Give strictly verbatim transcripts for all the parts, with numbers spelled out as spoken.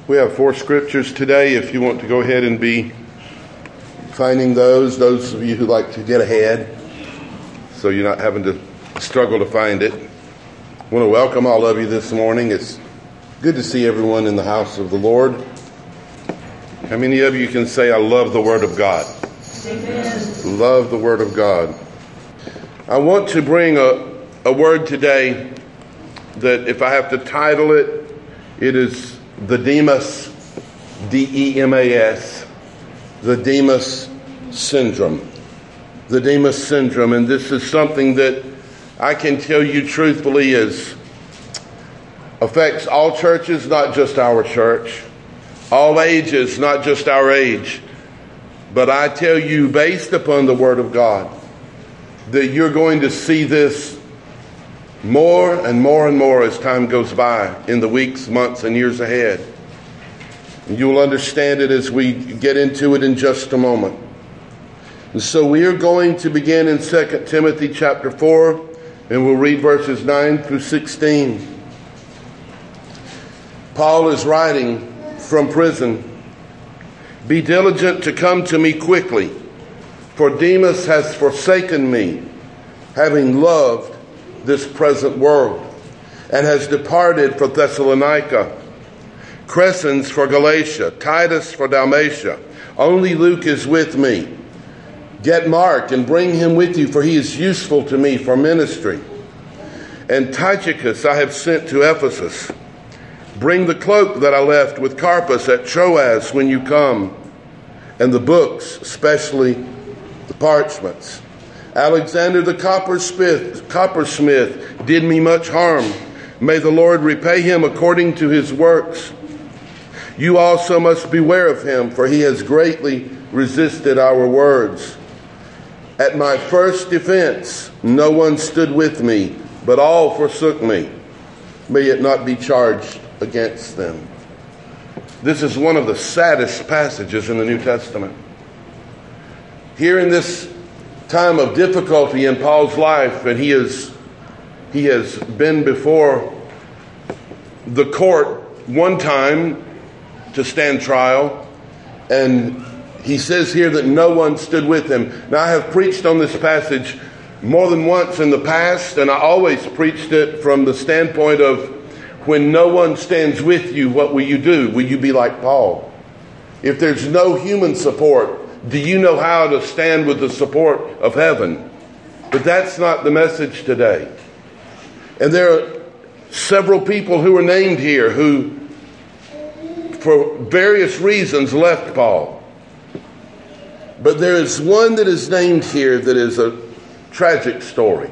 We have four scriptures today. If you want to go ahead and be finding those, those of you who like to get ahead, so you're not having to struggle to find it. I want to welcome all of you this morning. It's good to see everyone in the house of the Lord. How many of you can say, I love the Word of God? Amen. Love the Word of God. I want to bring a, a word today that if I have to title it, it is the Demas, D E M A S, the Demas syndrome. The Demas syndrome. And this is something that I can tell you truthfully is affects all churches, not just our church. All ages, not just our age. But I tell you, based upon the Word of God, that you're going to see this more and more and more as time goes by in the weeks, months, and years ahead. And you will understand it as we get into it in just a moment. And so we are going to begin in Second Timothy chapter four, and we'll read verses nine through sixteen. Paul is writing from prison, "Be diligent to come to me quickly, for Demas has forsaken me, having loved this present world, and has departed for Thessalonica. Crescens for Galatia, Titus for Dalmatia. Only Luke is with me. Get Mark and bring him with you, for he is useful to me for ministry. And Tychicus I have sent to Ephesus. Bring the cloak that I left with Carpus at Troas when you come, and the books, especially the parchments. Alexander the coppersmith, coppersmith did me much harm. May the Lord repay him according to his works. You also must beware of him, for he has greatly resisted our words. At my first defense, no one stood with me, but all forsook me. May it not be charged against them." This is one of the saddest passages in the New Testament. Here in this time of difficulty in Paul's life, and he is he has been before the court one time to stand trial, and he says here that no one stood with him. Now, I have preached on this passage more than once in the past, and I always preached it from the standpoint of, when no one stands with you, what will you do? Will you be like Paul? If there's no human support, do you know how to stand with the support of heaven? But that's not the message today. And there are several people who are named here who, for various reasons, left Paul. But there is one that is named here that is a tragic story.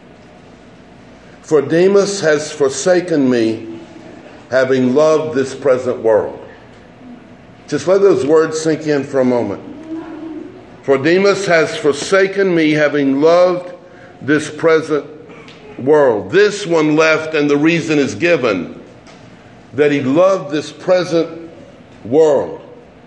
"For Demas has forsaken me, having loved this present world." Just let those words sink in for a moment. "For Demas has forsaken me, having loved this present world." This one left, and the reason is given, that he loved this present world.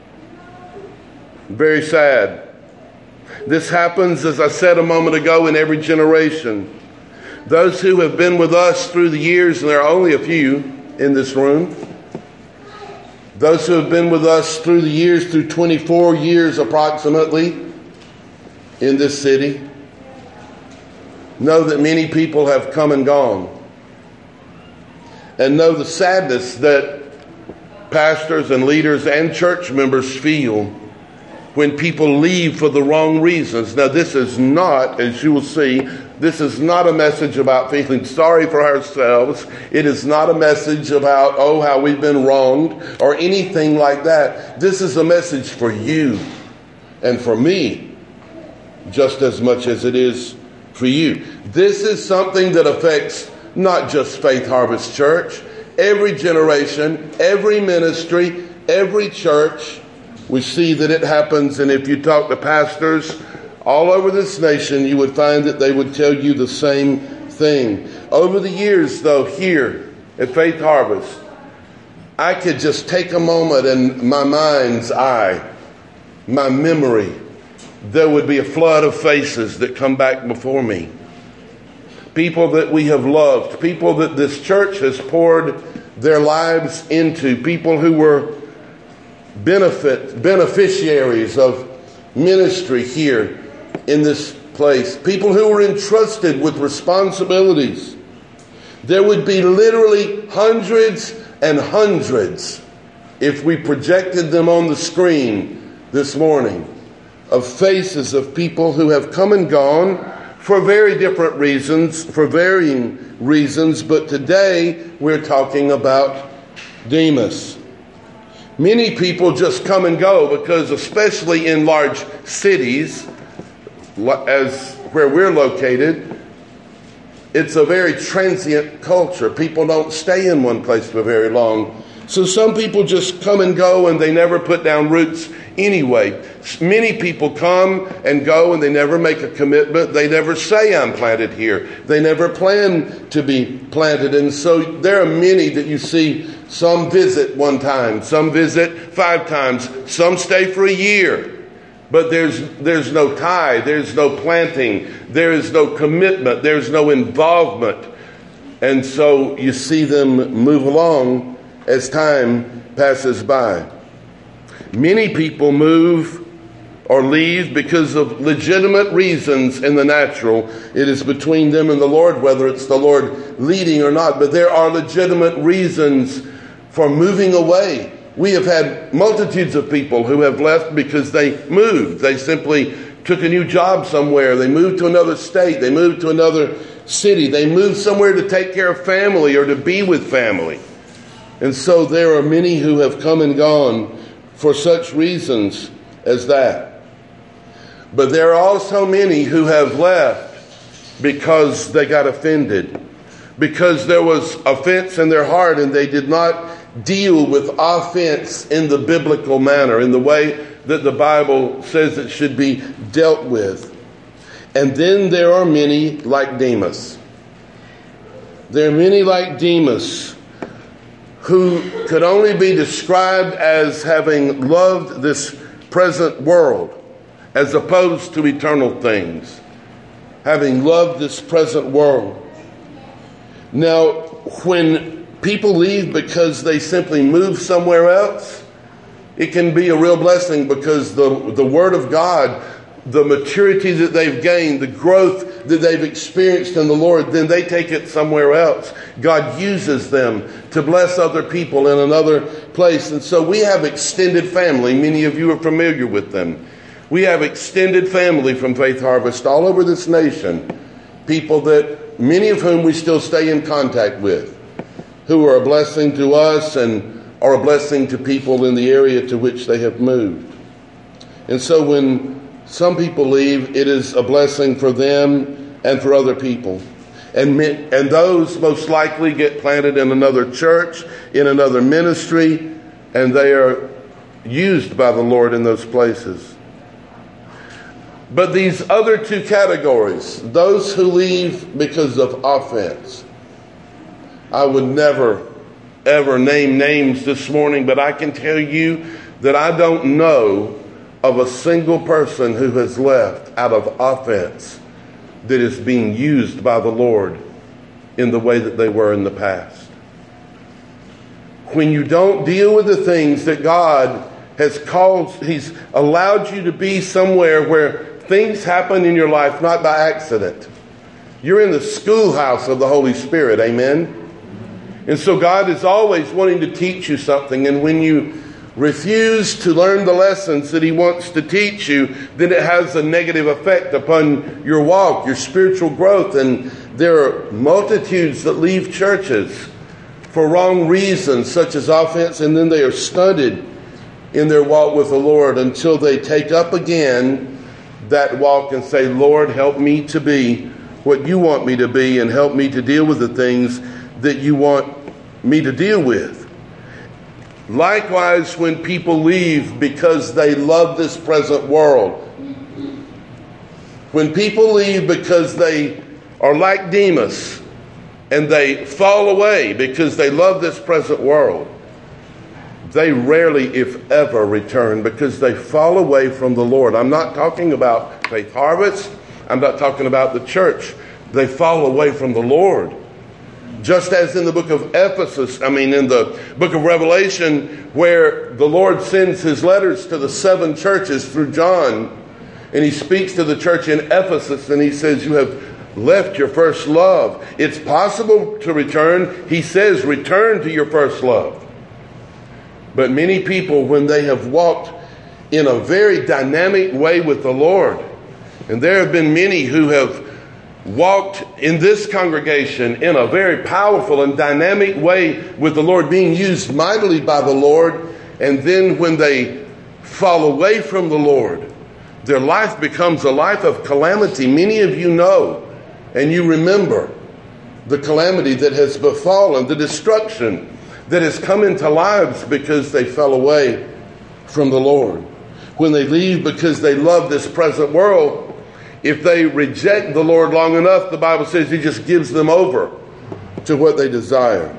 Very sad. This happens, as I said a moment ago, in every generation. Those who have been with us through the years, and there are only a few in this room, those who have been with us through the years, through twenty-four years approximately in this city, know that many people have come and gone, and know the sadness that pastors and leaders and church members feel when people leave for the wrong reasons. Now, this is not, as you will see, this is not a message about feeling sorry for ourselves. It is not a message about, oh, how we've been wronged or anything like that. This is a message for you and for me, just as much as it is for you. This is something that affects not just Faith Harvest Church, every generation, every ministry, every church. We see that it happens, and if you talk to pastors all over this nation, you would find that they would tell you the same thing. Over the years, though, here at Faith Harvest, I could just take a moment and my mind's eye, my memory, there would be a flood of faces that come back before me. People that we have loved, people that this church has poured their lives into, people who were benefit beneficiaries of ministry here in this place, people who were entrusted with responsibilities. There would be literally hundreds and hundreds, if we projected them on the screen this morning, of faces of people who have come and gone for very different reasons, for varying reasons, but today we're talking about Demas. Many people just come and go because, especially in large cities, as where we're located, it's a very transient culture. People don't stay in one place for very long. So some people just come and go and they never put down roots anyway. Many people come and go and they never make a commitment. They never say, I'm planted here. They never plan to be planted. And so there are many that you see, some visit one time, some visit five times, some stay for a year. But there's there's no tie, there's no planting, there is no commitment, there's no involvement. And so you see them move along as time passes by. Many people move or leave because of legitimate reasons in the natural. It is between them and the Lord, whether it's the Lord leading or not. But there are legitimate reasons for moving away. We have had multitudes of people who have left because they moved. They simply took a new job somewhere. They moved to another state. They moved to another city. They moved somewhere to take care of family or to be with family. And so there are many who have come and gone for such reasons as that. But there are also many who have left because they got offended, because there was offense in their heart and they did not deal with offense in the biblical manner, in the way that the Bible says it should be dealt with. And then there are many like Demas. There are many like Demas who could only be described as having loved this present world as opposed to eternal things. Having loved this present world. Now, when people leave because they simply move somewhere else, it can be a real blessing because the, the Word of God, the maturity that they've gained, the growth that they've experienced in the Lord, then they take it somewhere else. God uses them to bless other people in another place. And so we have extended family. Many of you are familiar with them. We have extended family from Faith Harvest all over this nation. People that, many of whom we still stay in contact with, who are a blessing to us and are a blessing to people in the area to which they have moved. And so when some people leave, it is a blessing for them and for other people. And, and those most likely get planted in another church, in another ministry, and they are used by the Lord in those places. But these other two categories, those who leave because of offense, I would never, ever name names this morning, but I can tell you that I don't know of a single person who has left out of offense that is being used by the Lord in the way that they were in the past. When you don't deal with the things that God has called, He's allowed you to be somewhere where things happen in your life not by accident. You're in the schoolhouse of the Holy Spirit, amen? And so God is always wanting to teach you something, and when you refuse to learn the lessons that He wants to teach you, then it has a negative effect upon your walk, your spiritual growth. And there are multitudes that leave churches for wrong reasons, such as offense, and then they are stunted in their walk with the Lord until they take up again that walk and say, Lord, help me to be what you want me to be, and help me to deal with the things that you want me to deal with. Likewise, when people leave because they love this present world, when people leave because they are like Demas and they fall away because they love this present world, they rarely, if ever, return because they fall away from the Lord. I'm not talking about Faith Harvest. I'm not talking about the church. They fall away from the Lord Just as in the book of Ephesus, I mean in the book of Revelation, where the Lord sends his letters to the seven churches through John, and he speaks to the church in Ephesus and he says, you have left your first love. It's possible to return. He says, return to your first love. But many people, when they have walked in a very dynamic way with the Lord, and there have been many who have walked in this congregation in a very powerful and dynamic way with the Lord, being used mightily by the Lord, and then when they fall away from the Lord, their life becomes a life of calamity. Many of you know and you remember the calamity that has befallen, the destruction that has come into lives because they fell away from the Lord. When they leave because they love this present world, if they reject the Lord long enough, the Bible says he just gives them over to what they desire.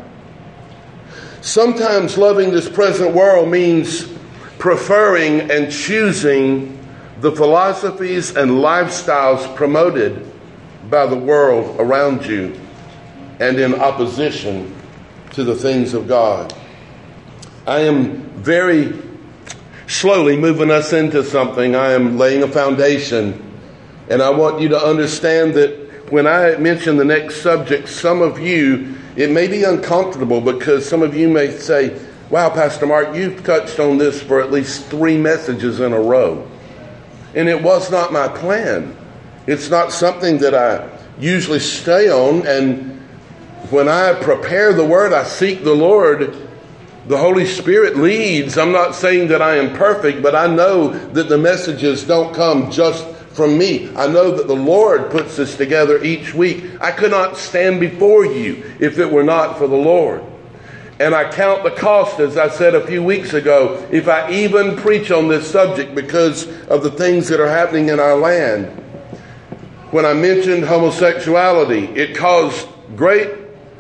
Sometimes loving this present world means preferring and choosing the philosophies and lifestyles promoted by the world around you and in opposition to the things of God. I am very slowly moving us into something. I am laying a foundation. And I want you to understand that when I mention the next subject, some of you, it may be uncomfortable because some of you may say, wow, Pastor Mark, you've touched on this for at least three messages in a row. And it was not my plan. It's not something that I usually stay on. And when I prepare the word, I seek the Lord. The Holy Spirit leads. I'm not saying that I am perfect, but I know that the messages don't come just from me. I know that the Lord puts this together each week. I could not stand before you if it were not for the Lord. And I count the cost, as I said a few weeks ago, if I even preach on this subject because of the things that are happening in our land. When I mentioned homosexuality, it caused great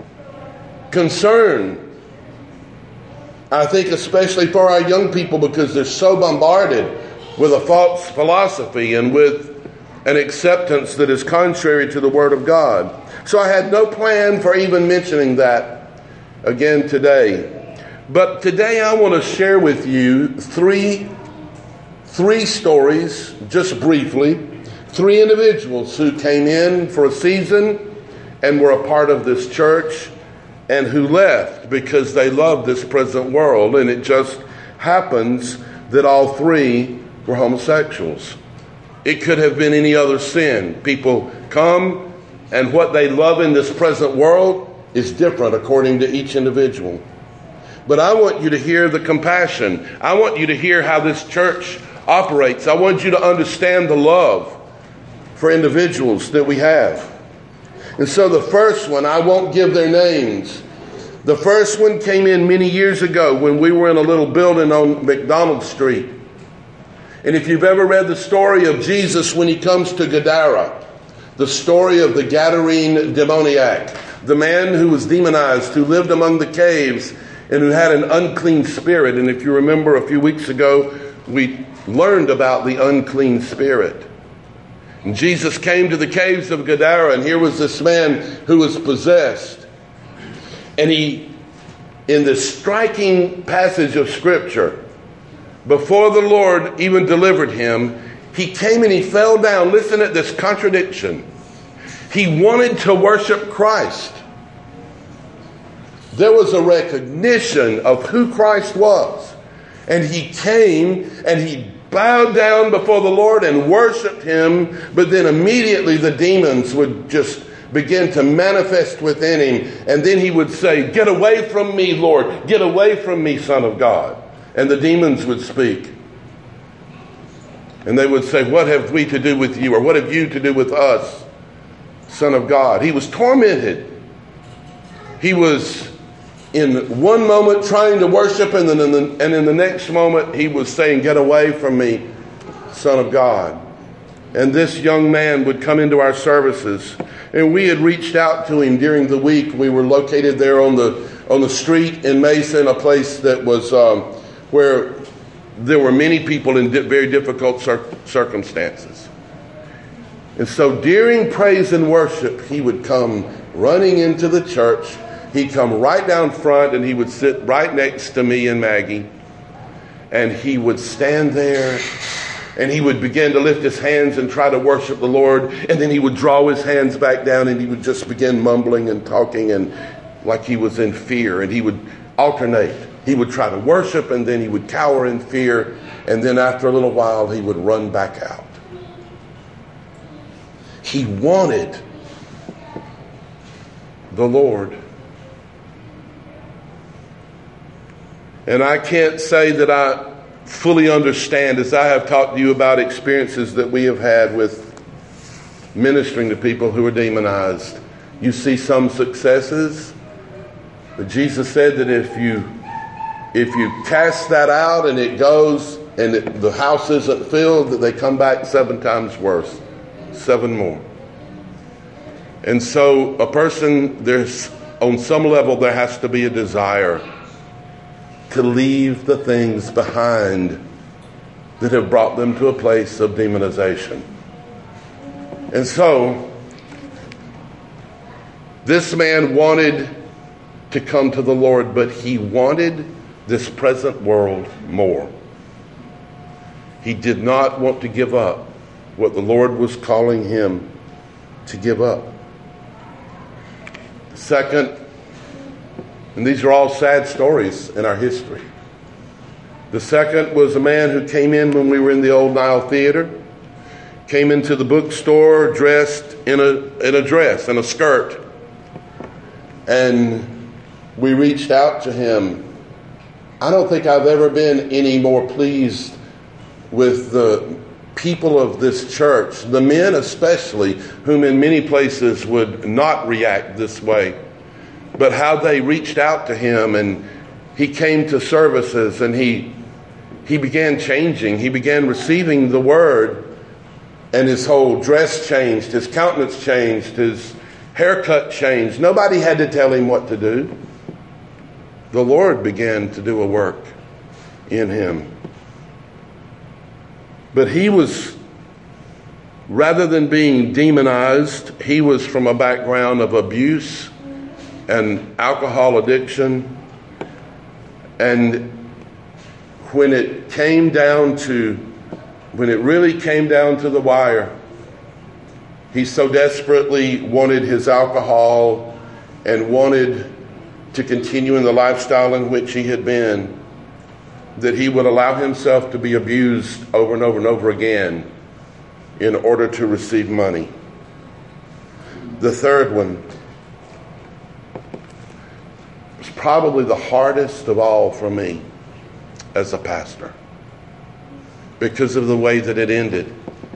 concern. I think especially for our young people because they're so bombarded with a false philosophy and with an acceptance that is contrary to the Word of God. So I had no plan for even mentioning that again today. But today I want to share with you three, three stories, just briefly, three individuals who came in for a season and were a part of this church and who left because they loved this present world. And it just happens that all three were homosexuals. It could have been any other sin. People come and what they love in this present world is different according to each individual. But I want you to hear the compassion. I want you to hear how this church operates. I want you to understand the love for individuals that we have. And so the first one, I won't give their names. The first one came in many years ago when we were in a little building on McDonald Street. And if you've ever read the story of Jesus when he comes to Gadara, the story of the Gadarene demoniac, the man who was demonized, who lived among the caves and who had an unclean spirit. And if you remember a few weeks ago, we learned about the unclean spirit. And Jesus came to the caves of Gadara, and here was this man who was possessed. And he, in this striking passage of Scripture, before the Lord even delivered him, he came and he fell down. Listen at this contradiction. He wanted to worship Christ. There was a recognition of who Christ was. And he came and he bowed down before the Lord and worshiped him. But then immediately the demons would just begin to manifest within him. And then he would say, "Get away from me, Lord. Get away from me, Son of God." And the demons would speak. And they would say, "What have we to do with you?" Or "What have you to do with us, Son of God?" He was tormented. He was in one moment trying to worship, and then in the, and in the next moment he was saying, "Get away from me, Son of God." And this young man would come into our services, and we had reached out to him during the week. We were located there on the on the street in Mason, a place that was um, where there were many people in di- very difficult cir- circumstances. And so during praise and worship, he would come running into the church He'd come right down front and he would sit right next to me and Maggie. And he would stand there and he would begin to lift his hands and try to worship the Lord. And then he would draw his hands back down and he would just begin mumbling and talking and like he was in fear. And he would alternate. He would try to worship and then he would cower in fear. And then after a little while, he would run back out. He wanted the Lord. And I can't say that I fully understand, as I have talked to you about experiences that we have had with ministering to people who are demonized. You see some successes, but Jesus said that if you if you cast that out and it goes and it, the house isn't filled, that they come back seven times worse, seven more. And so a person, there's on some level there has to be a desire to leave the things behind that have brought them to a place of demonization. And so, this man wanted to come to the Lord, but he wanted this present world more. He did not want to give up what the Lord was calling him to give up. Second, and these are all sad stories in our history. The second was a man who came in when we were in the Old Nile Theater, came into the bookstore dressed in a in a dress and a skirt. And we reached out to him. I don't think I've ever been any more pleased with the people of this church, the men especially, whom in many places would not react this way. But how they reached out to him, and he came to services and he he began changing. He began receiving the word, and his whole dress changed, his countenance changed, his haircut changed. Nobody had to tell him what to do. The Lord began to do a work in him. But he was, rather than being demonized, he was from a background of abuse and alcohol addiction. And when it came down to, when it really came down to the wire, he so desperately wanted his alcohol and wanted to continue in the lifestyle in which he had been, that he would allow himself to be abused over and over and over again in order to receive money. The third one was probably the hardest of all for me as a pastor, because of the way that it ended.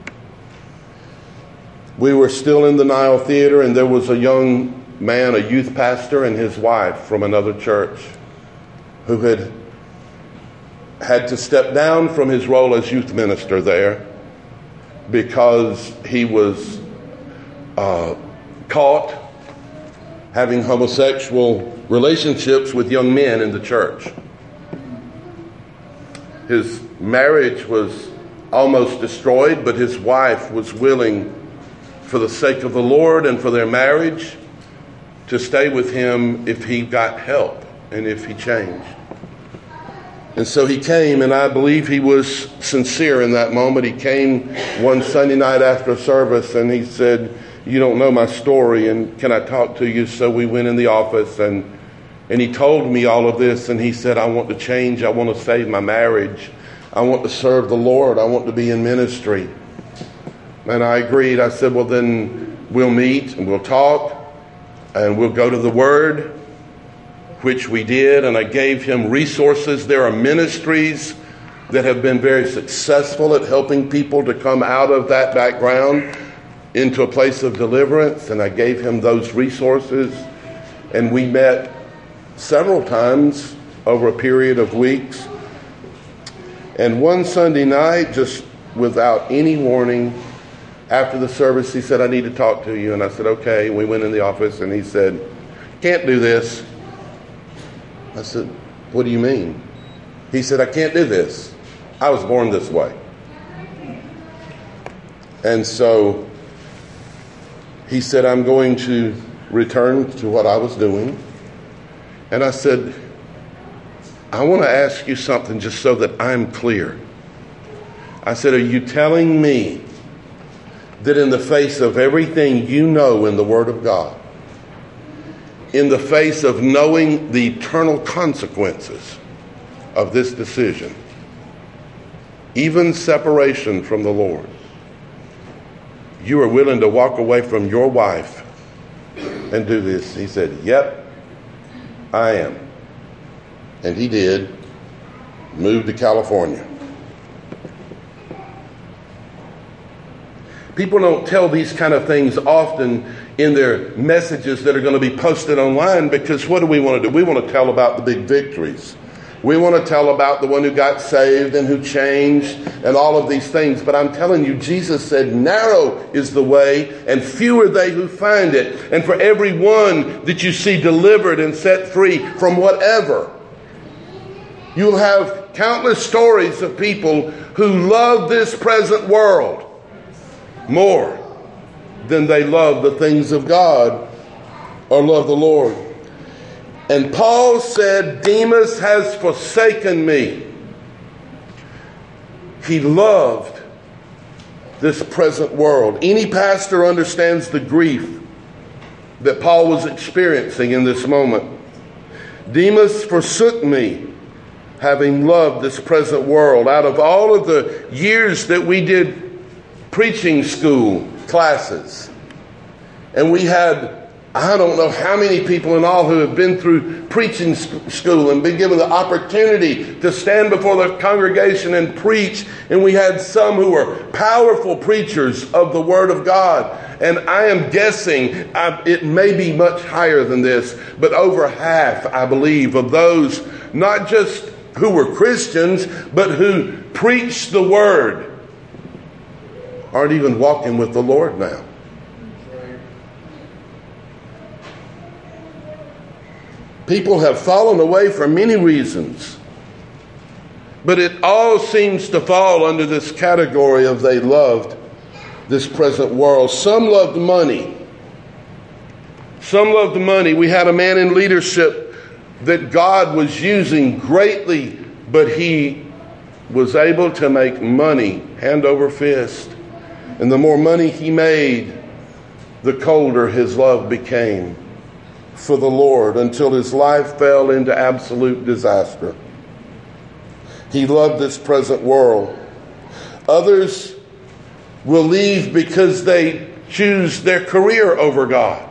We were still in the Nile Theater, and there was a young man, a youth pastor, and his wife from another church who had had to step down from his role as youth minister there because he was uh, caught having homosexual relationships with young men in the church. His marriage was almost destroyed, but his wife was willing, for the sake of the Lord and for their marriage, to stay with him if he got help and if he changed. And so he came, and I believe he was sincere in that moment. He came one Sunday night after service, and he said, "You don't know my story, and can I talk to you?" So we went in the office, and and he told me all of this, and he said, "I want to change. I want to save my marriage. I want to serve the Lord. I want to be in ministry." And I agreed. I said, "Well, then we'll meet, and we'll talk, and we'll go to the Word," which we did, and I gave him resources. There are ministries that have been very successful at helping people to come out of that background into a place of deliverance, and I gave him those resources, and we met several times over a period of weeks. And one Sunday night, just without any warning, after the service, he said, "I need to talk to you." And I said, "Okay." We went in the office, and he said, "Can't do this." I said, "What do you mean?" He said, "I can't do this. I was born this way." And so he said, "I'm going to return to what I was doing, And I said, I want to ask you something just so that I'm clear. I said, are you telling me that in the face of everything you know in the Word of God, in the face of knowing the eternal consequences of this decision, even separation from the Lord, you are willing to walk away from your wife and do this? He said, yep, I am. And he did. Moved to California. People don't tell these kind of things often in their messages that are going to be posted online, because what do we want to do? We want to tell about the big victories. We want to tell about the one who got saved and who changed and all of these things. But I'm telling you, Jesus said, narrow is the way and few are they who find it. And for every one that you see delivered and set free from whatever, you'll have countless stories of people who love this present world more than they love the things of God or love the Lord. And Paul said, Demas has forsaken me. He loved this present world. Any pastor understands the grief that Paul was experiencing in this moment. Demas forsook me, having loved this present world. Out of all of the years that we did preaching school classes, and we had, I don't know how many people in all who have been through preaching school and been given the opportunity to stand before the congregation and preach. And we had some who were powerful preachers of the Word of God. And I am guessing I, it may be much higher than this, but over half, I believe, of those not just who were Christians, but who preached the Word aren't even walking with the Lord now. People have fallen away for many reasons, but it all seems to fall under this category of they loved this present world. Some loved money. Some loved money. We had a man in leadership that God was using greatly, but he was able to make money hand over fist. And the more money he made, the colder his love became for the Lord, until his life fell into absolute disaster. He loved this present world. Others will leave because they choose their career over God.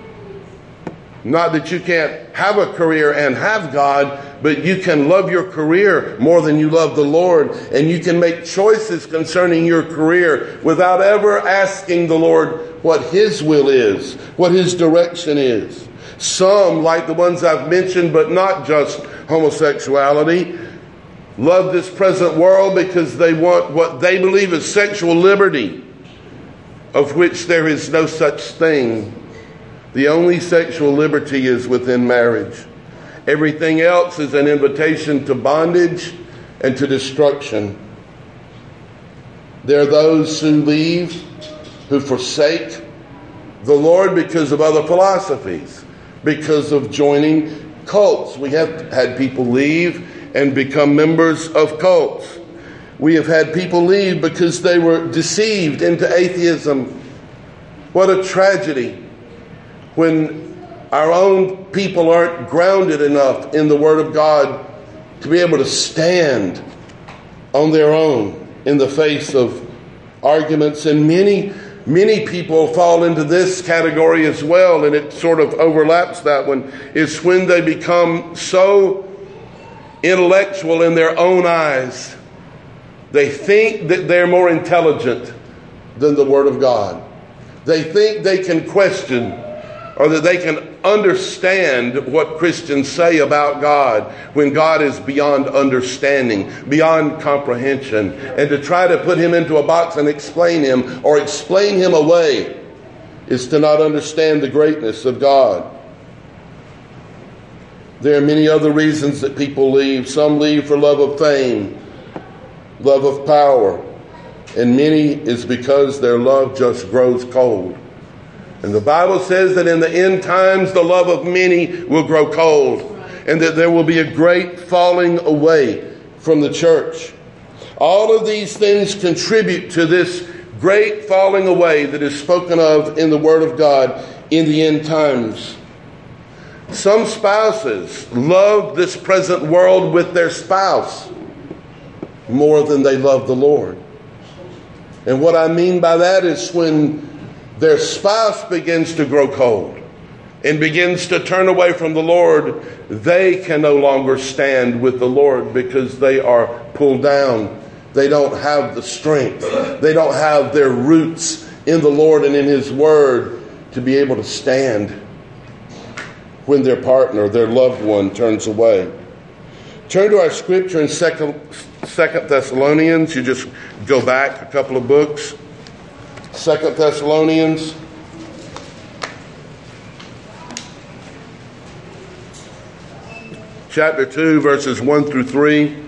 Not that you can't have a career and have God, but you can love your career more than you love the Lord. And you can make choices concerning your career without ever asking the Lord what His will is, what His direction is. Some, like the ones I've mentioned, but not just homosexuality, love this present world because they want what they believe is sexual liberty, of which there is no such thing. The only sexual liberty is within marriage. Everything else is an invitation to bondage and to destruction. There are those who leave, who forsake the Lord because of other philosophies, because of joining cults. We have had people leave and become members of cults. We have had people leave because they were deceived into atheism. What a tragedy when our own people aren't grounded enough in the Word of God to be able to stand on their own in the face of arguments. And many Many people fall into this category as well, and it sort of overlaps that one, is when they become so intellectual in their own eyes. They think that they're more intelligent than the Word of God. They think they can question, or that they can understand what Christians say about God, when God is beyond understanding, beyond comprehension. And to try to put Him into a box and explain Him, or explain Him away, is to not understand the greatness of God. There are many other reasons that people leave. Some leave for love of fame, love of power, and many is because their love just grows cold. And the Bible says that in the end times, the love of many will grow cold. and that there will be a great falling away from the church. All of these things contribute to this great falling away that is spoken of in the Word of God in the end times. Some spouses love this present world with their spouse more than they love the Lord. And what I mean by that is when their spouse begins to grow cold and begins to turn away from the Lord, they can no longer stand with the Lord because they are pulled down. They don't have the strength. They don't have their roots in the Lord and in His Word to be able to stand when their partner, their loved one, turns away. Turn to our scripture in Second Thessalonians. You just go back a couple of books. Second Thessalonians. Chapter two, verses one through three.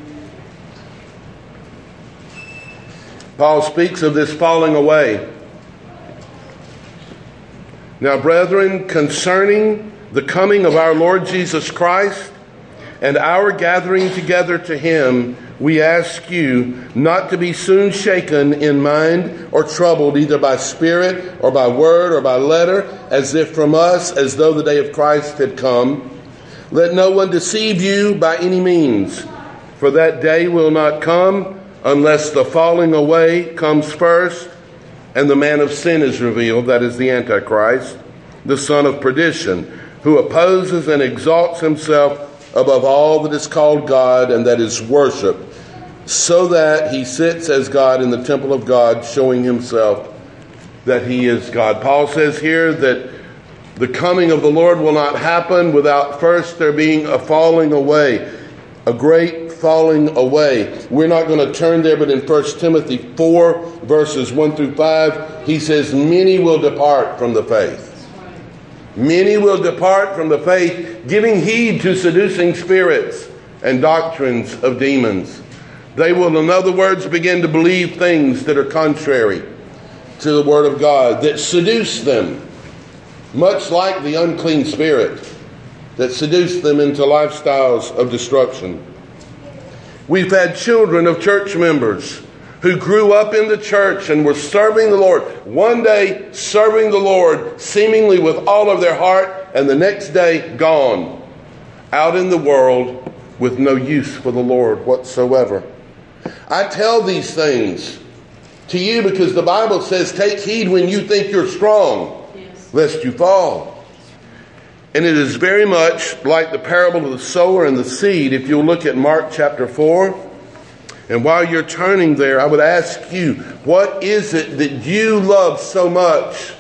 Paul speaks of this falling away. Now, brethren, concerning the coming of our Lord Jesus Christ and our gathering together to Him, we ask you not to be soon shaken in mind or troubled either by spirit or by word or by letter, as if from us, as though the day of Christ had come. Let no one deceive you by any means, for that day will not come unless the falling away comes first and the man of sin is revealed, that is the Antichrist, the son of perdition, who opposes and exalts himself above all that is called God and that is worshipped, so that he sits as God in the temple of God, showing himself that he is God. Paul says here that the coming of the Lord will not happen without first there being a falling away, a great falling away. We're not going to turn there, but in First Timothy four, verses one through five, he says, many will depart from the faith. Many will depart from the faith, giving heed to seducing spirits and doctrines of demons. They will, in other words, begin to believe things that are contrary to the Word of God, that seduce them, much like the unclean spirit that seduced them into lifestyles of destruction. We've had children of church members who grew up in the church and were serving the Lord. One day serving the Lord seemingly with all of their heart, and the next day gone out in the world with no use for the Lord whatsoever. I tell these things to you because the Bible says, take heed when you think you're strong, yes, lest you fall. And it is very much like the parable of the sower and the seed. If you'll look at Mark chapter four, and while you're turning there, I would ask you, what is it that you love so much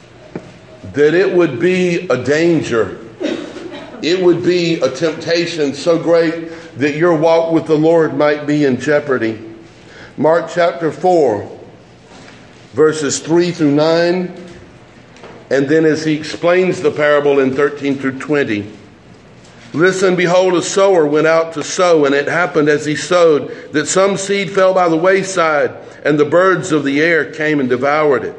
that it would be a danger? It would be a temptation so great that your walk with the Lord might be in jeopardy. Mark chapter four, verses three through nine. And then as he explains the parable in thirteen through twenty. Listen, behold, a sower went out to sow, and it happened as he sowed that some seed fell by the wayside, and the birds of the air came and devoured it.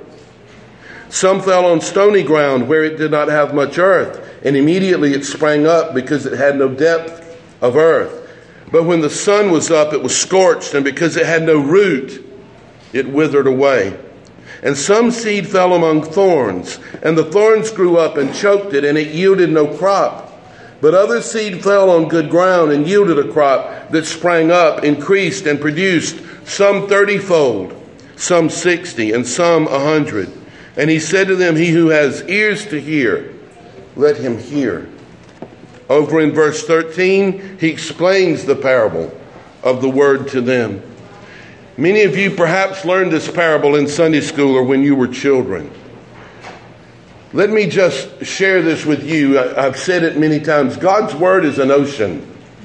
Some fell on stony ground where it did not have much earth, and immediately it sprang up because it had no depth of earth. But when the sun was up, it was scorched, and because it had no root, it withered away. And some seed fell among thorns, and the thorns grew up and choked it, and it yielded no crop. But other seed fell on good ground and yielded a crop that sprang up, increased, and produced some thirtyfold, some sixty, and some a hundred. And he said to them, he who has ears to hear, let him hear. Over in verse thirteen, he explains the parable of the word to them. Many of you perhaps learned this parable in Sunday school or when you were children. Let me just share this with you. I've said it many times. God's Word is an ocean.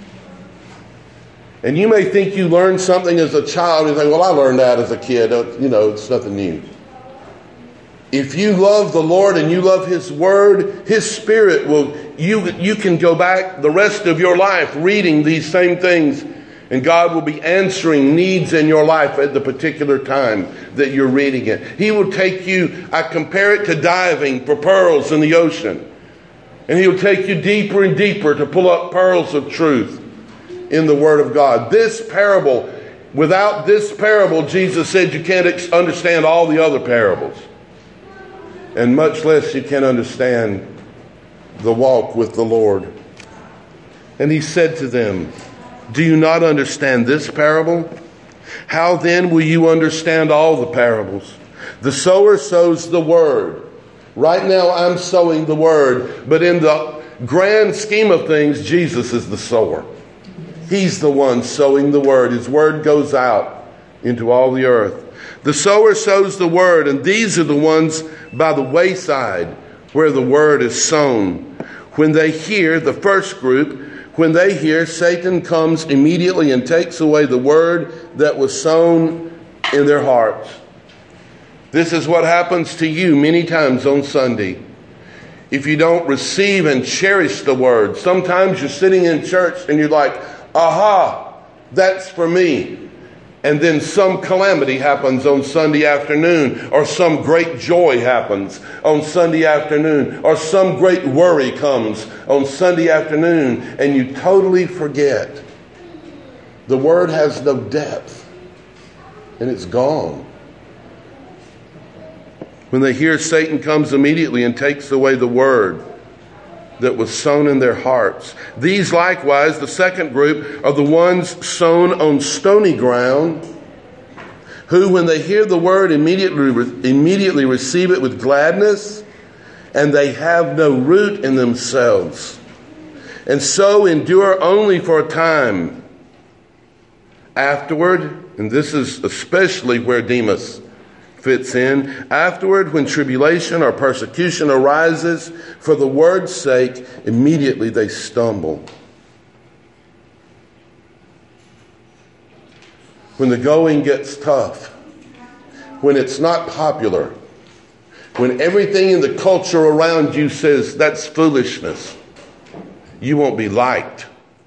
And you may think you learned something as a child and think, well, I learned that as a kid. You know, it's nothing new. If you love the Lord and you love His Word, His Spirit will, you, you can go back the rest of your life reading these same things, and God will be answering needs in your life at the particular time that you're reading it. He will take you, I compare it to diving for pearls in the ocean. And he'll take you deeper and deeper to pull up pearls of truth in the Word of God. This parable, without this parable, Jesus said you can't ex- understand all the other parables. And much less you can understand the walk with the Lord. And he said to them, do you not understand this parable? How then will you understand all the parables? The sower sows the word. Right now I'm sowing the word, but in the grand scheme of things, Jesus is the sower. He's the one sowing the word. His word goes out into all the earth. The sower sows the word, and these are the ones by the wayside where the word is sown. When they hear, the first group, when they hear, Satan comes immediately and takes away the word that was sown in their hearts. This is what happens to you many times on Sunday. If you don't receive and cherish the word, sometimes you're sitting in church and you're like, aha, that's for me. And then some calamity happens on Sunday afternoon, or some great joy happens on Sunday afternoon, or some great worry comes on Sunday afternoon, and you totally forget. The word has no depth, and it's gone. When they hear, Satan comes immediately and takes away the word that was sown in their hearts. These likewise, the second group, are the ones sown on stony ground, who when they hear the word immediately, immediately receive it with gladness, and they have no root in themselves, and so endure only for a time. Afterward, and this is especially where Demas fits in, afterward, when tribulation or persecution arises for the word's sake, immediately they stumble. When the going gets tough, when it's not popular, when everything in the culture around you says that's foolishness, you won't be liked.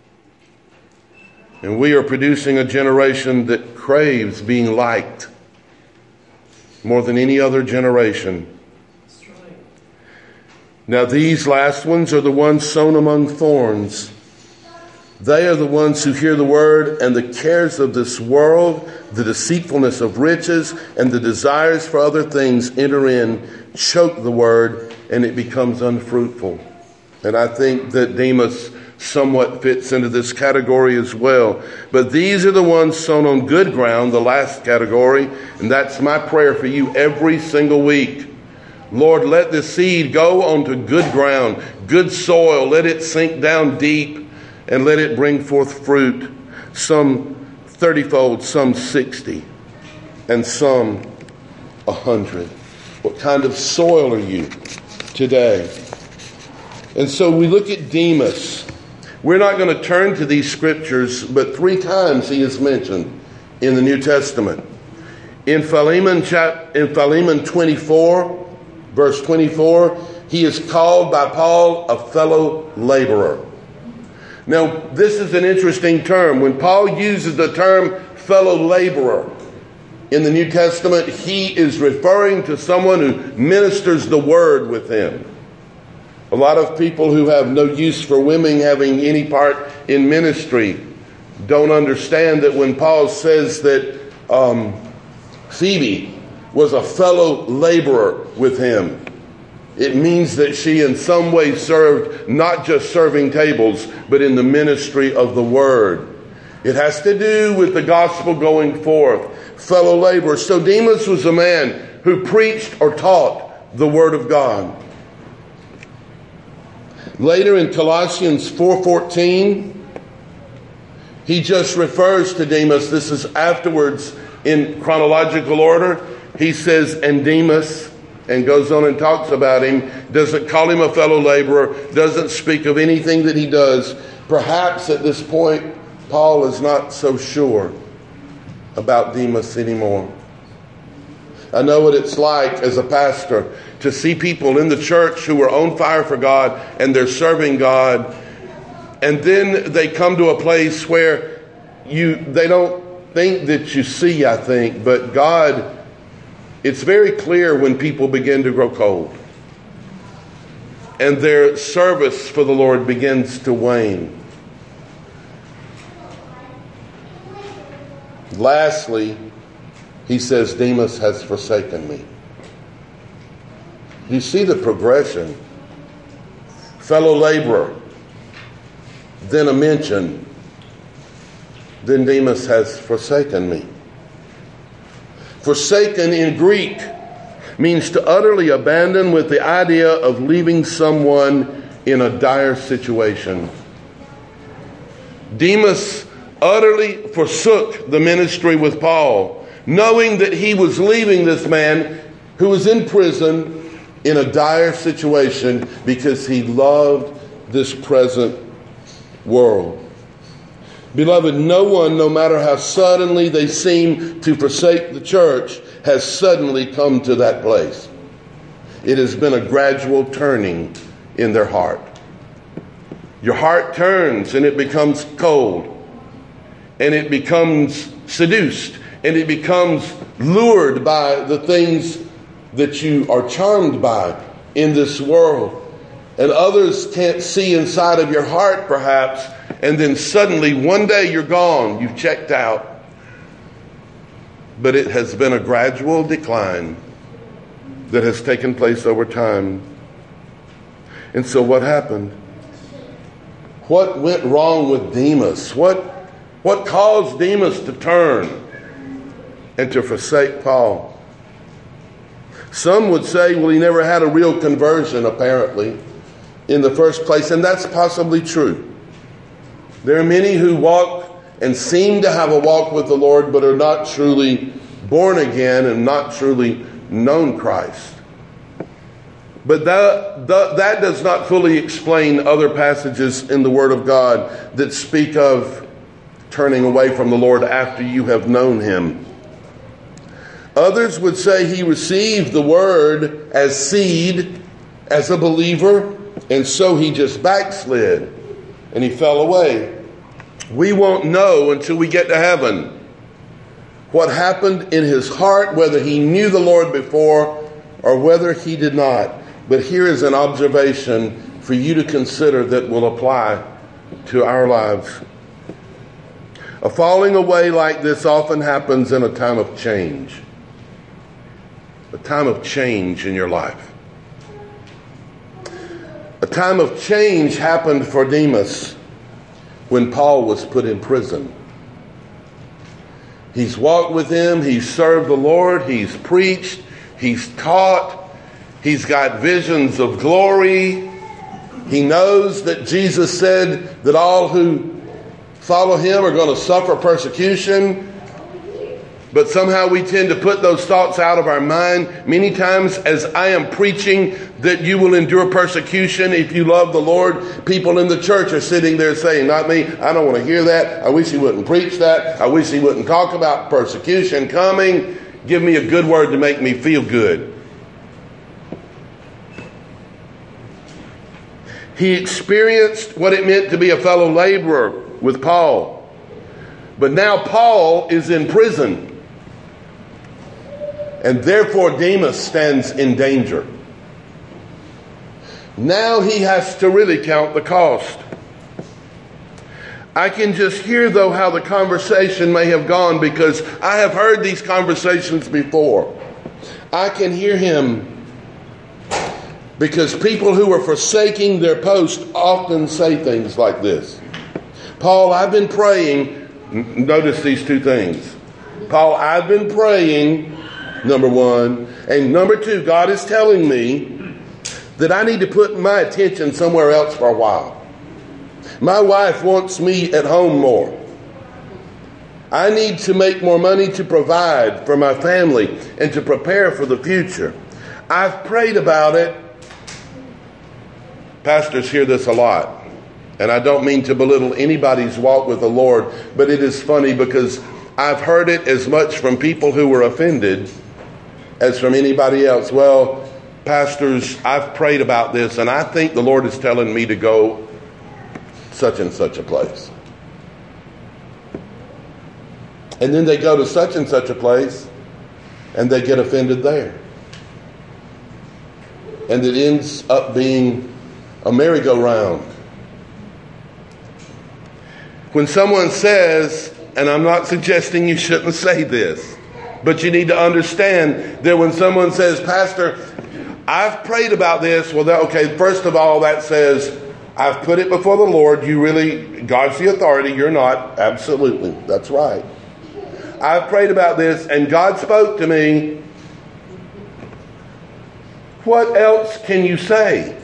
And we are producing a generation that craves being liked more than any other generation. That's right. Now these last ones are the ones sown among thorns. They are the ones who hear the word, and the cares of this world, the deceitfulness of riches, and the desires for other things enter in, choke the word, and it becomes unfruitful. And I think that Demas somewhat fits into this category as well. But these are the ones sown on good ground, the last category, and that's my prayer for you every single week. Lord, let the seed go onto good ground, good soil. Let it sink down deep and let it bring forth fruit, some thirty-fold, some sixty, and some a hundred. What kind of soil are you today? And so we look at Demas. We're not going to turn to these scriptures, but three times he is mentioned in the New Testament. In Philemon, chap- in Philemon twenty-four, verse twenty-four, he is called by Paul a fellow laborer. Now, this is an interesting term. When Paul uses the term fellow laborer in the New Testament, he is referring to someone who ministers the word with him. A lot of people who have no use for women having any part in ministry don't understand that when Paul says that um, Phoebe was a fellow laborer with him, it means that she in some way served, not just serving tables, but in the ministry of the word. It has to do with the gospel going forth. Fellow laborer. So Demas was a man who preached or taught the word of God. Later in Colossians four fourteen, he just refers to Demas. This is afterwards in chronological order. He says, and Demas, and goes on and talks about him, doesn't call him a fellow laborer, doesn't speak of anything that he does. Perhaps at this point, Paul is not so sure about Demas anymore. I know what it's like as a pastor to see people in the church who are on fire for God and they're serving God, and then they come to a place where you they don't think that you see, I think, but God, it's very clear when people begin to grow cold. and their service for the Lord begins to wane. Lastly, he says, Demas has forsaken me. You see the progression. Fellow laborer, then a mention, then Demas has forsaken me. Forsaken in Greek means to utterly abandon, with the idea of leaving someone in a dire situation. Demas utterly forsook the ministry with Paul, knowing that he was leaving this man who was in prison in a dire situation because he loved this present world. Beloved, no one, no matter how suddenly they seem to forsake the church, has suddenly come to that place. It has been a gradual turning in their heart. Your heart turns and it becomes cold, and it becomes seduced, and it becomes lured by the things that you are charmed by in this world. And others can't see inside of your heart, perhaps, and then suddenly one day you're gone, you've checked out. But it has been a gradual decline that has taken place over time. And so what happened? What went wrong with Demas? What, what caused Demas to turn and to forsake Paul? Some would say, well, he never had a real conversion, apparently, in the first place, and that's possibly true. There are many who walk and seem to have a walk with the Lord, but are not truly born again and not truly known Christ. But that, that, that does not fully explain other passages in the Word of God that speak of turning away from the Lord after you have known Him. Others would say he received the Word as seed, as a believer, and so he just backslid and he fell away. We won't know until we get to heaven what happened in his heart, whether he knew the Lord before or whether he did not. But here is an observation for you to consider that will apply to our lives. A falling away like this often happens in a time of change. A time of change in your life. A time of change happened for Demas when Paul was put in prison. He's walked with him, he's served the Lord, he's preached, he's taught, he's got visions of glory. He knows that Jesus said that all who follow him are going to suffer persecution. But somehow we tend to put those thoughts out of our mind. Many times as I am preaching that you will endure persecution if you love the Lord, people in the church are sitting there saying, not me, I don't want to hear that. I wish he wouldn't preach that. I wish he wouldn't talk about persecution coming. Give me a good word to make me feel good. He experienced what it meant to be a fellow laborer with Paul. But now Paul is in prison. And therefore Demas stands in danger. Now he has to really count the cost. I can just hear, though, how the conversation may have gone, because I have heard these conversations before. I can hear him, because people who are forsaking their post often say things like this. Paul, I've been praying. Notice these two things. Paul, I've been praying. Number one. And number two, God is telling me that I need to put my attention somewhere else for a while. My wife wants me at home more. I need to make more money to provide for my family and to prepare for the future. I've prayed about it. Pastors hear this a lot. And I don't mean to belittle anybody's walk with the Lord, but it is funny because I've heard it as much from people who were offended as from anybody else. Well, pastors, I've prayed about this, and I think the Lord is telling me to go such and such a place. And then they go to such and such a place, and they get offended there. And it ends up being a merry-go-round. When someone says, and I'm not suggesting you shouldn't say this, but you need to understand that when someone says, Pastor, I've prayed about this, well, that, okay, first of all, that says, I've put it before the Lord. You really, God's the authority. You're not. Absolutely. That's right. I've prayed about this and God spoke to me. What else can you say?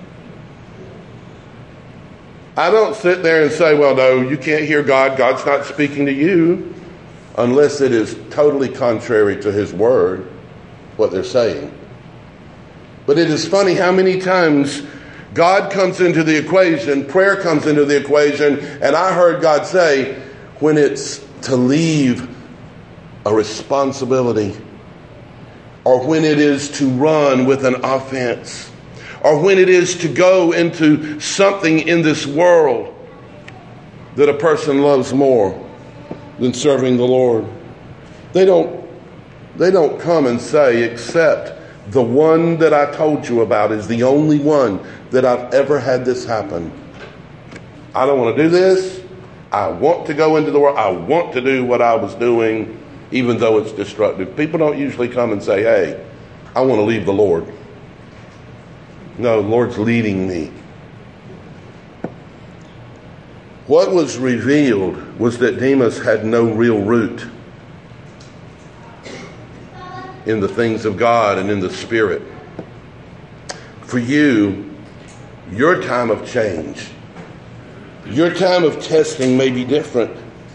I don't sit there and say, well, no, you can't hear God. God's not speaking to you unless it is totally contrary to his word, what they're saying. But it is funny how many times God comes into the equation, prayer comes into the equation, and I heard God say, when it's to leave a responsibility, or when it is to run with an offense, or when it is to go into something in this world that a person loves more than serving the Lord. They don't, they don't come and say, except the one that I told you about is the only one that I've ever had this happen. I don't want to do this. I want to go into the world. I want to do what I was doing, even though it's destructive. People don't usually come and say, hey, I want to leave the Lord. No, the Lord's leading me. What was revealed was that Demas had no real root in the things of God and in the Spirit. For you, your time of change, your time of testing may be different.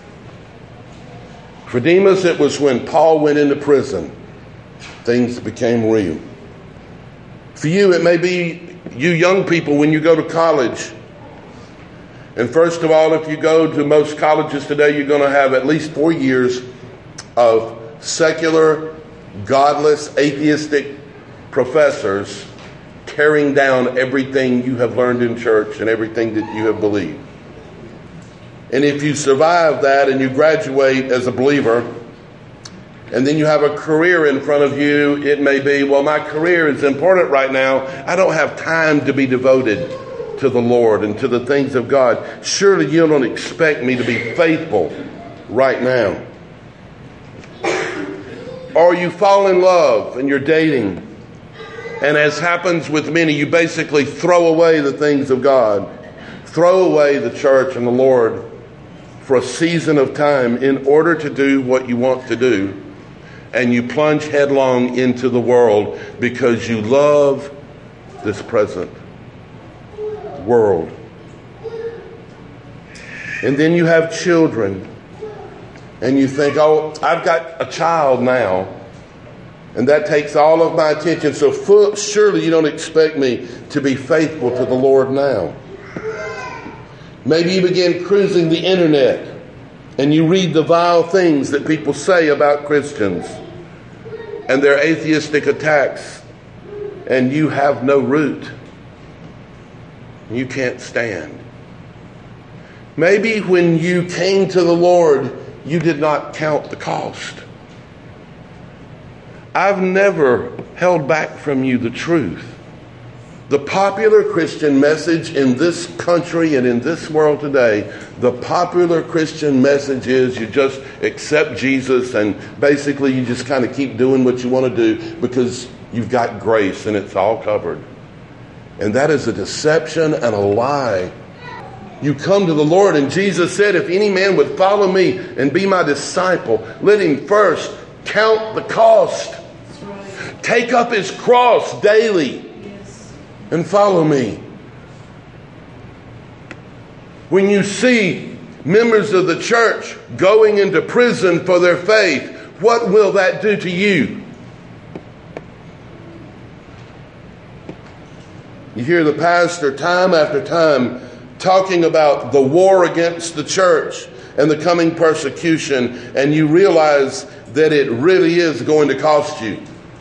For Demas, it was when Paul went into prison, things became real. For you, it may be you young people when you go to college. And first of all, if you go to most colleges today, you're going to have at least four years of secular, godless, atheistic professors tearing down everything you have learned in church and everything that you have believed. And if you survive that and you graduate as a believer, and then you have a career in front of you, it may be, well, my career is important right now. I don't have time to be devoted to the Lord and to the things of God. Surely you don't expect me to be faithful right now. Or you fall in love and you're dating, and as happens with many, you basically throw away the things of God, throw away the church and the Lord for a season of time in order to do what you want to do, and you plunge headlong into the world because you love this present world. And then you have children, and you think, oh, I've got a child now, and that takes all of my attention, so full, surely you don't expect me to be faithful to the Lord now. Maybe you begin cruising the internet, and you read the vile things that people say about Christians and their atheistic attacks, and you have no root. You can't stand. Maybe when you came to the Lord, you did not count the cost. I've never held back from you the truth. The popular Christian message in this country and in this world today, the popular Christian message is you just accept Jesus and basically you just kind of keep doing what you want to do because you've got grace and it's all covered. And that is a deception and a lie. You come to the Lord, and Jesus said, if any man would follow me and be my disciple, let him first count the cost. Right. Take up his cross daily. Yes. And follow me. When you see members of the church going into prison for their faith, what will that do to you? You hear the pastor time after time talking about the war against the church and the coming persecution, and you realize that it really is going to cost you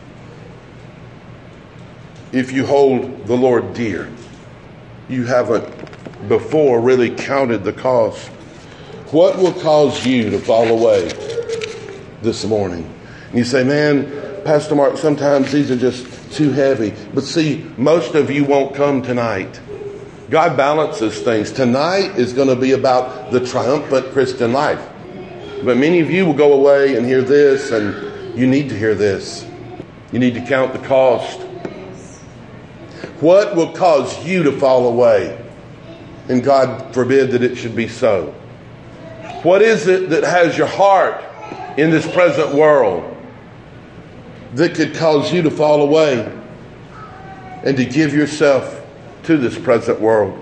if you hold the Lord dear. You haven't before really counted the cost. What will cause you to fall away this morning? And you say, man, Pastor Mark, sometimes these are just too heavy. But see, most of you won't come tonight God balances things. Tonight is going to be about the triumphant Christian life. But many of you will go away and hear this, and you need to hear this. You need to count the cost. What will cause you to fall away? And God forbid that it should be so. What is it that has your heart in this present world that could cause you to fall away and to give yourself to this present world?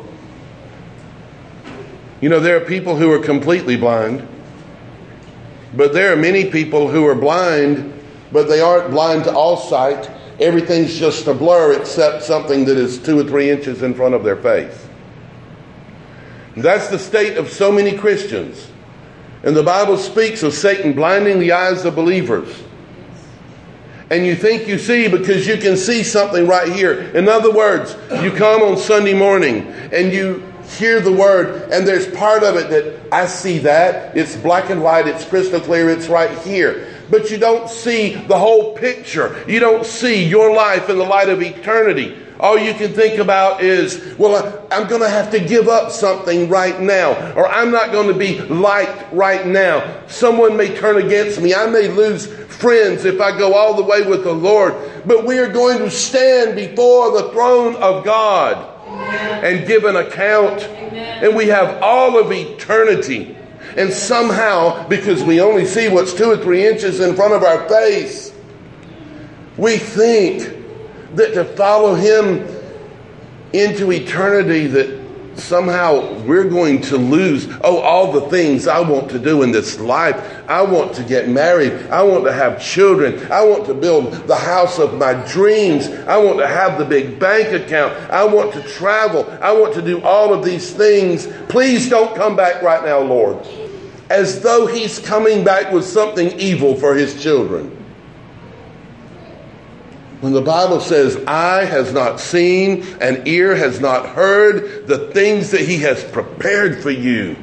You know, there are people who are completely blind, but there are many people who are blind, but they aren't blind to all sight. Everything's just a blur except something that is two or three inches in front of their face. That's the state of so many Christians. And the Bible speaks of Satan blinding the eyes of believers. And you think you see because you can see something right here. In other words, you come on Sunday morning and you hear the word, and there's part of it that I see that. It's black and white, it's crystal clear, it's right here. But you don't see the whole picture. You don't see your life in the light of eternity. All you can think about is, well, I'm going to have to give up something right now. Or I'm not going to be liked right now. Someone may turn against me. I may lose friends if I go all the way with the Lord. But we are going to stand before the throne of God. Amen. And give an account. Amen. And we have all of eternity. And somehow, because we only see what's two or three inches in front of our face, we think that to follow Him into eternity, that somehow we're going to lose, oh, all the things I want to do in this life. I want to get married. I want to have children. I want to build the house of my dreams. I want to have the big bank account. I want to travel. I want to do all of these things. Please don't come back right now, Lord. As though He's coming back with something evil for His children. When the Bible says, eye has not seen and ear has not heard the things that He has prepared for you.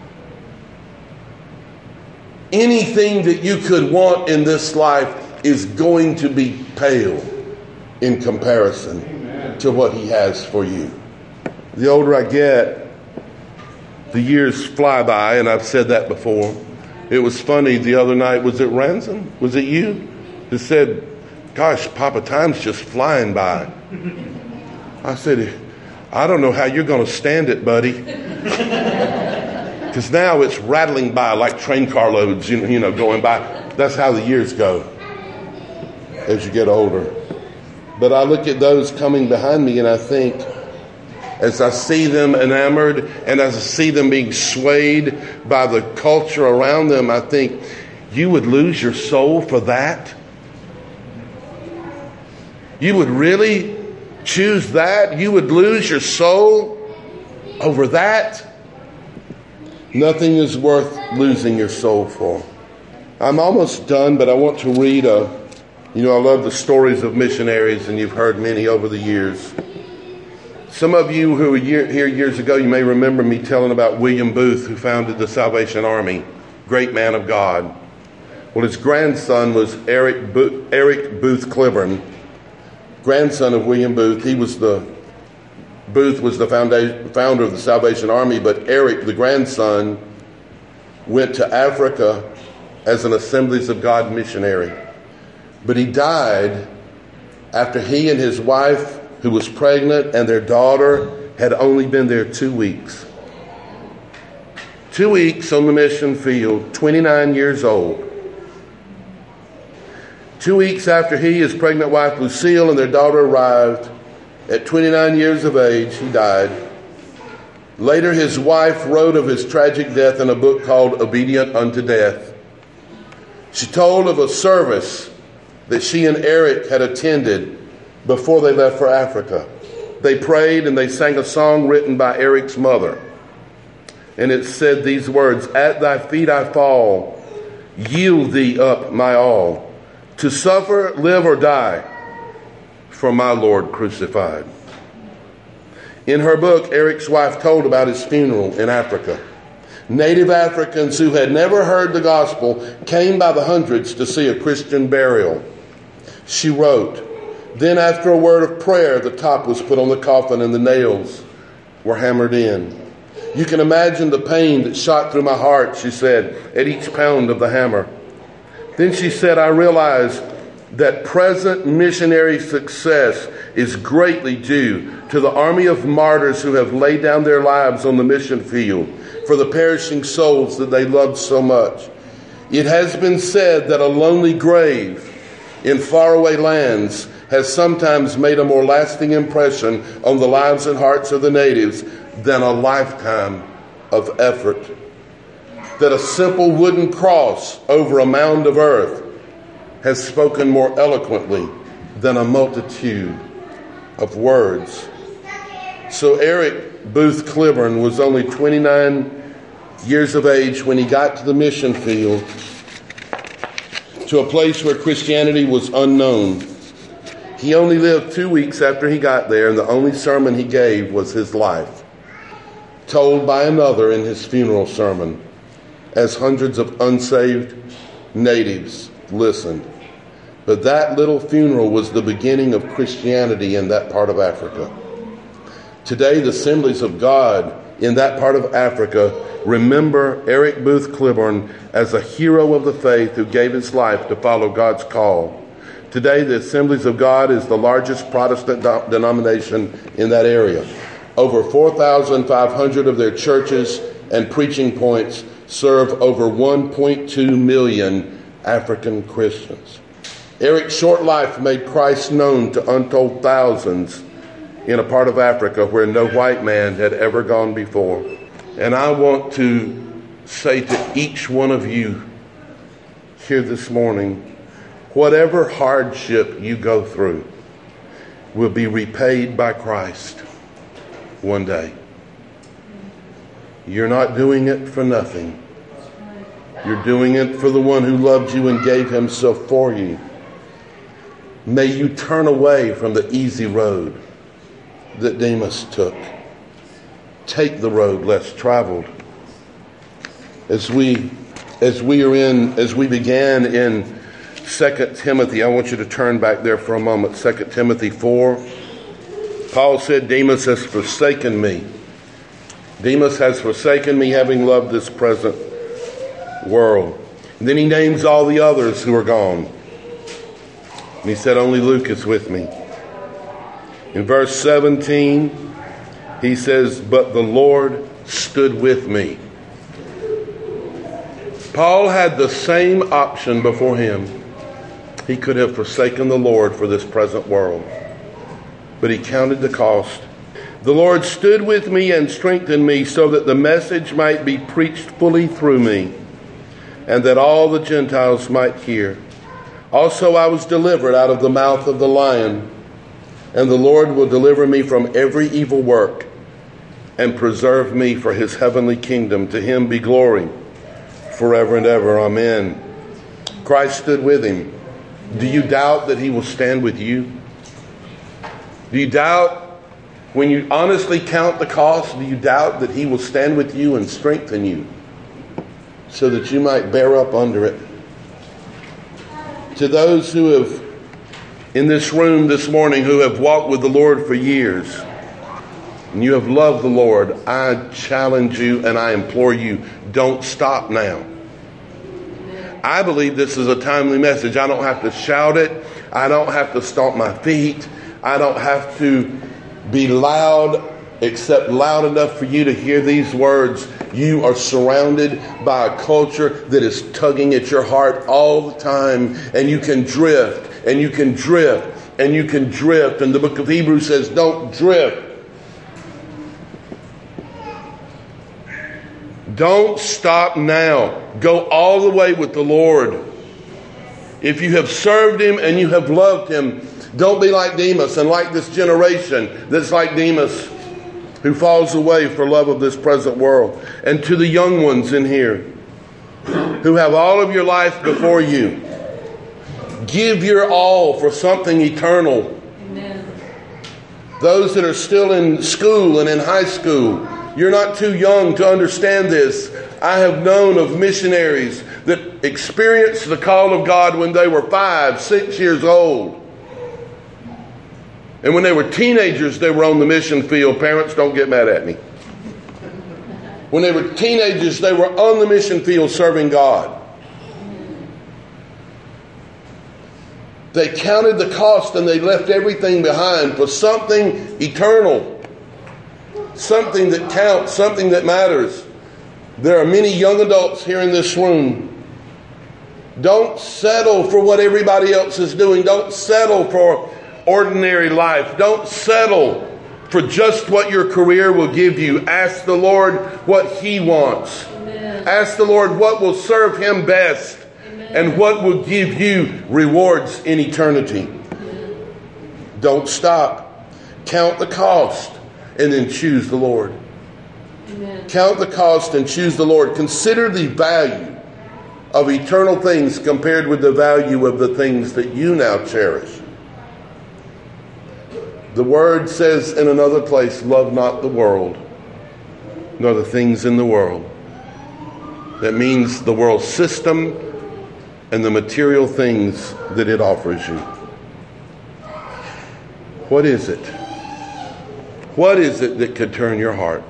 Anything that you could want in this life is going to be pale in comparison Amen. To what He has for you. The older I get, the years fly by, and I've said that before. It was funny the other night. Was it Ransom? Was it you that said, gosh, Papa, time's just flying by? I said, I don't know how you're going to stand it, buddy. Because now it's rattling by like train car loads, you know, you know, going by. That's how the years go as you get older. But I look at those coming behind me and I think, as I see them enamored and as I see them being swayed by the culture around them, I think, you would lose your soul for that? You would really choose that? You would lose your soul over that? Nothing is worth losing your soul for. I'm almost done, but I want to read a, you know, I love the stories of missionaries, and you've heard many over the years. Some of you who were year, here years ago, you may remember me telling about William Booth, who founded the Salvation Army. Great man of God. Well, his grandson was Eric, Bo- Eric Booth Cliburn, grandson of William Booth. He was the, Booth was the founda- founder of the Salvation Army, but Eric, the grandson, went to Africa as an Assemblies of God missionary. But he died after he and his wife, who was pregnant, and their daughter had only been there two weeks. Two weeks on the mission field, twenty-nine years old. Two weeks after he, his pregnant wife Lucille, and their daughter arrived, at twenty-nine years of age, he died. Later, his wife wrote of his tragic death in a book called Obedient Unto Death. She told of a service that she and Eric had attended before they left for Africa. They prayed and they sang a song written by Eric's mother. And it said these words, "At thy feet I fall, yield thee up my all, to suffer, live, or die, for my Lord crucified." In her book, Eric's wife told about his funeral in Africa. Native Africans who had never heard the gospel came by the hundreds to see a Christian burial. She wrote, "Then after a word of prayer, the top was put on the coffin and the nails were hammered in. You can imagine the pain that shot through my heart, she said, at each pound of the hammer. Then she said, I realized that present missionary success is greatly due to the army of martyrs who have laid down their lives on the mission field for the perishing souls that they loved so much. It has been said that a lonely grave in faraway lands has sometimes made a more lasting impression on the lives and hearts of the natives than a lifetime of effort. That a simple wooden cross over a mound of earth has spoken more eloquently than a multitude of words. So Eric Booth Cliburn was only twenty-nine years of age when he got to the mission field, to a place where Christianity was unknown. He only lived two weeks after he got there, and the only sermon he gave was his life, told by another in his funeral sermon, as hundreds of unsaved natives listened. But that little funeral was the beginning of Christianity in that part of Africa. Today, the Assemblies of God in that part of Africa remember Eric Booth Cliburn as a hero of the faith who gave his life to follow God's call. Today, the Assemblies of God is the largest Protestant do- denomination in that area. Over four thousand five hundred of their churches and preaching points serve over one point two million African Christians. Eric's short life made Christ known to untold thousands in a part of Africa where no white man had ever gone before. And I want to say to each one of you here this morning, whatever hardship you go through will be repaid by Christ one day. You're not doing it for nothing. You're doing it for the one who loved you and gave himself for you. May you turn away from the easy road that Demas took. Take the road less traveled. As we, as we are in, as we began in Second Timothy, I want you to turn back there for a moment. Second Timothy four. Paul said, Demas has forsaken me. Demas has forsaken me, having loved this present world. And then he names all the others who are gone. And he said, only Luke is with me. In verse seventeen, he says, but the Lord stood with me. Paul had the same option before him. He could have forsaken the Lord for this present world, but he counted the cost. The Lord stood with me and strengthened me so that the message might be preached fully through me, and that all the Gentiles might hear. Also I was delivered out of the mouth of the lion, and the Lord will deliver me from every evil work and preserve me for his heavenly kingdom. To him be glory forever and ever. Amen. Christ stood with him. Do you doubt that he will stand with you? Do you doubt, when you honestly count the cost, do you doubt that he will stand with you and strengthen you so that you might bear up under it? To those who have, in this room this morning, who have walked with the Lord for years, and you have loved the Lord, I challenge you and I implore you, don't stop now. I believe this is a timely message. I don't have to shout it. I don't have to stomp my feet. I don't have to be loud, except loud enough for you to hear these words. You are surrounded by a culture that is tugging at your heart all the time, and you can drift, and you can drift, and you can drift. And the book of Hebrews says, don't drift. Don't stop now. Go all the way with the Lord. If you have served him and you have loved him, don't be like Demas and like this generation that's like Demas, who falls away for love of this present world. And to the young ones in here who have all of your life before you, give your all for something eternal. Amen. Those that are still in school and in high school, you're not too young to understand this. I have known of missionaries that experienced the call of God when they were five, six years old. And when they were teenagers, they were on the mission field. Parents, don't get mad at me. When they were teenagers, they were on the mission field serving God. They counted the cost and they left everything behind for something eternal. Something that counts, something that matters. There are many young adults here in this room. Don't settle for what everybody else is doing. Don't settle for ordinary life. Don't settle for just what your career will give you. Ask the Lord what He wants. Amen. Ask the Lord what will serve Him best. Amen. And what will give you rewards in eternity. Amen. Don't stop. Count the cost and then choose the Lord. Amen. Count the cost and choose the Lord. Consider the value of eternal things compared with the value of the things that you now cherish. The Word says in another place, love not the world, nor the things in the world. That means the world system and the material things that it offers you. What is it? What is it that could turn your heart?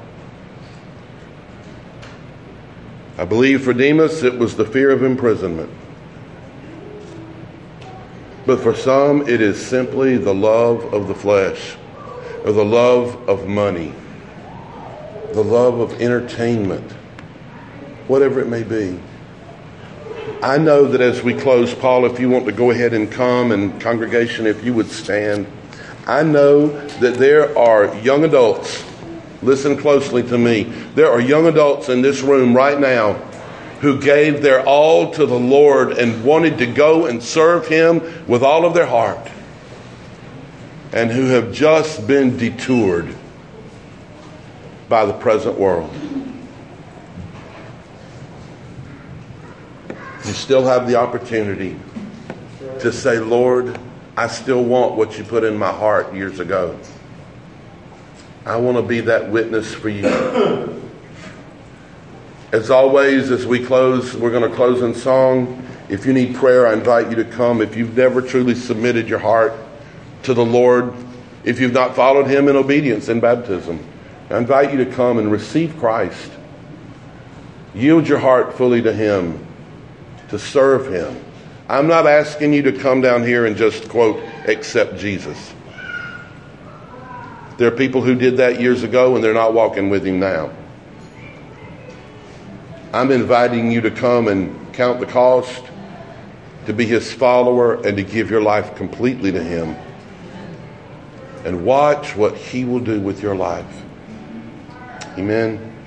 I believe for Demas it was the fear of imprisonment. But for some it is simply the love of the flesh, or the love of money, the love of entertainment, whatever it may be. I know that as we close, Paul, if you want to go ahead and come, and congregation, if you would stand. I know that there are young adults, listen closely to me, there are young adults in this room right now who gave their all to the Lord and wanted to go and serve Him with all of their heart, and who have just been detoured by the present world. You still have the opportunity to say, Lord, I still want what you put in my heart years ago. I want to be that witness for you. As always, as we close, we're going to close in song. If you need prayer, I invite you to come. If you've never truly submitted your heart to the Lord, if you've not followed Him in obedience in baptism, I invite you to come and receive Christ. Yield your heart fully to Him, to serve Him. I'm not asking you to come down here and just, quote, accept Jesus. There are people who did that years ago and they're not walking with Him now. I'm inviting you to come and count the cost, to be His follower, and to give your life completely to Him. And watch what He will do with your life. Amen.